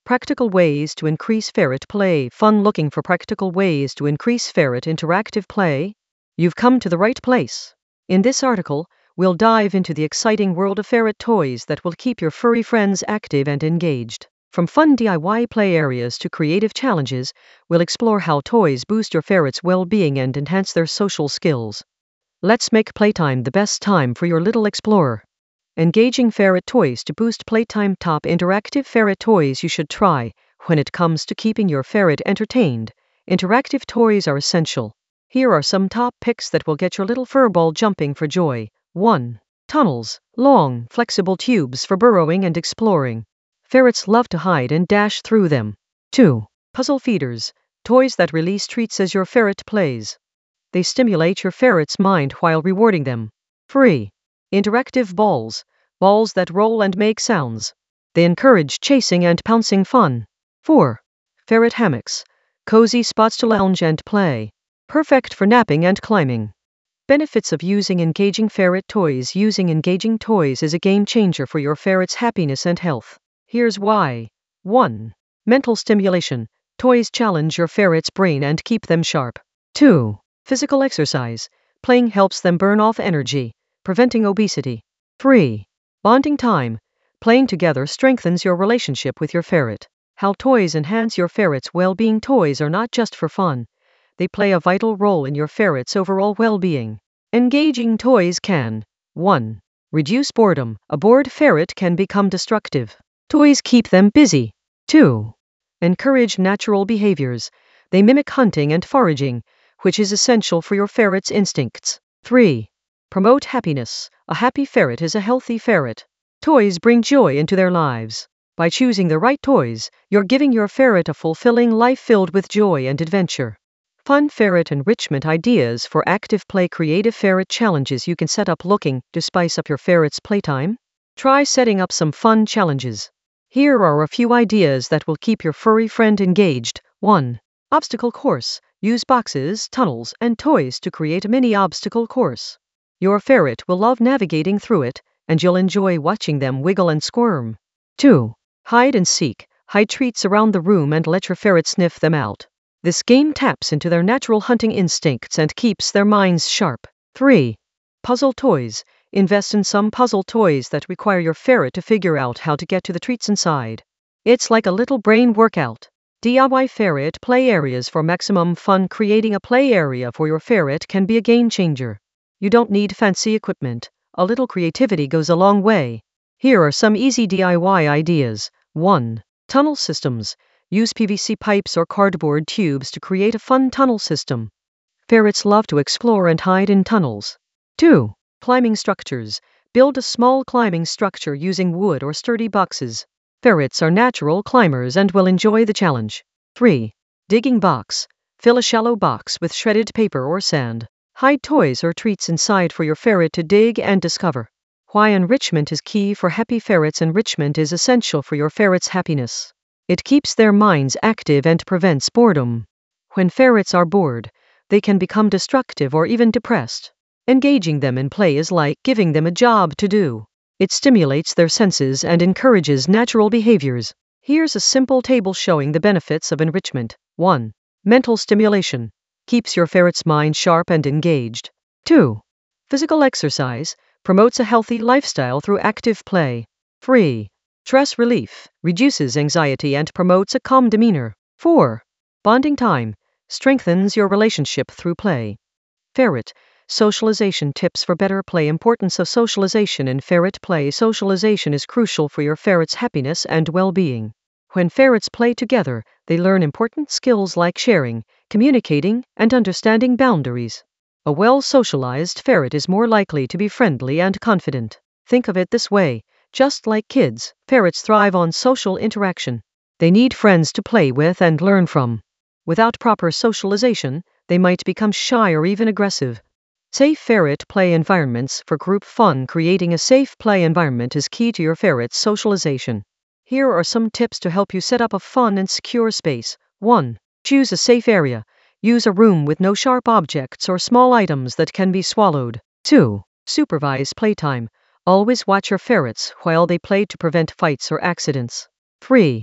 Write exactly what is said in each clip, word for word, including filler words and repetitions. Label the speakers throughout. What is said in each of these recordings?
Speaker 1: Practical ways to increase ferret play. Fun looking for practical ways to increase ferret interactive play? You've come to the right place. In this article, we'll dive into the exciting world of ferret toys that will keep your furry friends active and engaged. From fun D I Y play areas to creative challenges, we'll explore how toys boost your ferret's well-being and enhance their social skills. Let's make playtime the best time for your little explorer. Engaging ferret toys to boost playtime. Top interactive ferret toys you should try. When it comes to keeping your ferret entertained, interactive toys are essential. Here are some top picks that will get your little furball jumping for joy. one. Tunnels. Long, flexible tubes for burrowing and exploring. Ferrets love to hide and dash through them. two. Puzzle feeders. Toys that release treats as your ferret plays. They stimulate your ferret's mind while rewarding them. three. Interactive balls. Balls that roll and make sounds. They encourage chasing and pouncing fun. four. Ferret hammocks. Cozy spots to lounge and play. Perfect for napping and climbing. Benefits of using engaging ferret toys. Using engaging toys is a game changer for your ferret's happiness and health. Here's why. one. Mental stimulation. Toys challenge your ferret's brain and keep them sharp. two. Physical exercise. Playing helps them burn off energy, preventing obesity. three. Bonding time. Playing together strengthens your relationship with your ferret. How toys enhance your ferret's well-being. Toys are not just for fun. They play a vital role in your ferret's overall well-being. Engaging toys can. one. Reduce boredom. A bored ferret can become destructive. Toys keep them busy. two. Encourage natural behaviors. They mimic hunting and foraging, which is essential for your ferret's instincts. three. Promote happiness. A happy ferret is a healthy ferret. Toys bring joy into their lives. By choosing the right toys, you're giving your ferret a fulfilling life filled with joy and adventure. Fun ferret enrichment ideas for active play. Creative ferret challenges you can set up. Looking to spice up your ferret's playtime? Try setting up some fun challenges. Here are a few ideas that will keep your furry friend engaged. one. Obstacle course. Use boxes, tunnels, and toys to create a mini obstacle course. Your ferret will love navigating through it, and you'll enjoy watching them wiggle and squirm. two. Hide and seek. Hide treats around the room and let your ferret sniff them out. This game taps into their natural hunting instincts and keeps their minds sharp. three. Puzzle toys. Invest in some puzzle toys that require your ferret to figure out how to get to the treats inside. It's like a little brain workout. D I Y ferret play areas for maximum fun. Creating a play area for your ferret can be a game changer. You don't need fancy equipment. A little creativity goes a long way. Here are some easy D I Y ideas. one. Tunnel systems. Use P V C pipes or cardboard tubes to create a fun tunnel system. Ferrets love to explore and hide in tunnels. two. Climbing structures. Build a small climbing structure using wood or sturdy boxes. Ferrets are natural climbers and will enjoy the challenge. three. Digging box. Fill a shallow box with shredded paper or sand. Hide toys or treats inside for your ferret to dig and discover. Why enrichment is key for happy ferrets. Enrichment is essential for your ferret's happiness. It keeps their minds active and prevents boredom. When ferrets are bored, they can become destructive or even depressed. Engaging them in play is like giving them a job to do. It stimulates their senses and encourages natural behaviors. Here's a simple table showing the benefits of enrichment. one. Mental stimulation. Keeps your ferret's mind sharp and engaged. two. Physical exercise. Promotes a healthy lifestyle through active play. three. Stress relief. Reduces anxiety and promotes a calm demeanor. four. Bonding time. Strengthens your relationship through play. Ferret. Socialization tips for better play. Importance of socialization in ferret play. Socialization is crucial for your ferret's happiness and well-being. When ferrets play together, they learn important skills like sharing, communicating, and understanding boundaries. A well-socialized ferret is more likely to be friendly and confident. Think of it this way. Just like kids, ferrets thrive on social interaction. They need friends to play with and learn from. Without proper socialization, they might become shy or even aggressive. Safe ferret play environments for group fun. Creating a safe play environment is key to your ferret's socialization. Here are some tips to help you set up a fun and secure space. one. Choose a safe area. Use a room with no sharp objects or small items that can be swallowed. two. Supervise playtime. Always watch your ferrets while they play to prevent fights or accidents. three.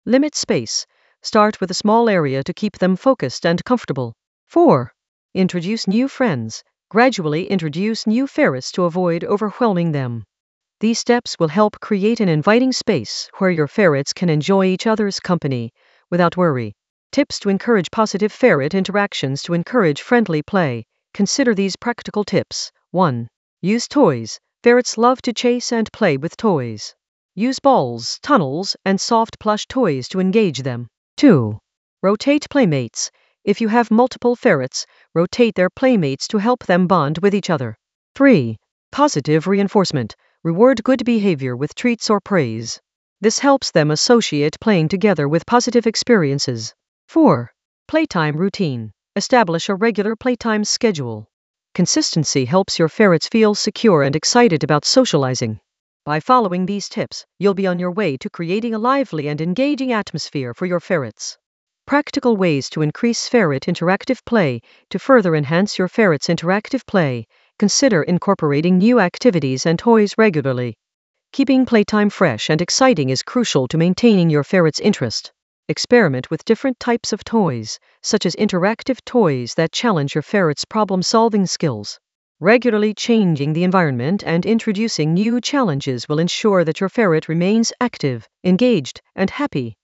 Speaker 1: Limit space. Start with a small area to keep them focused and comfortable. four. Introduce new friends. Gradually introduce new ferrets to avoid overwhelming them. These steps will help create an inviting space where your ferrets can enjoy each other's company without worry. Tips to encourage positive ferret interactions. To encourage friendly play, consider these practical tips. one. Use toys. Ferrets love to chase and play with toys. Use balls, tunnels, and soft plush toys to engage them. two. Rotate playmates. If you have multiple ferrets, rotate their playmates to help them bond with each other. three. Positive reinforcement. Reward good behavior with treats or praise. This helps them associate playing together with positive experiences. four. Playtime routine. Establish a regular playtime schedule. Consistency helps your ferrets feel secure and excited about socializing. By following these tips, you'll be on your way to creating a lively and engaging atmosphere for your ferrets. Practical ways to increase ferret interactive play. To further enhance your ferret's interactive play, consider incorporating new activities and toys regularly. Keeping playtime fresh and exciting is crucial to maintaining your ferret's interest. Experiment with different types of toys, such as interactive toys that challenge your ferret's problem-solving skills. Regularly changing the environment and introducing new challenges will ensure that your ferret remains active, engaged, and happy.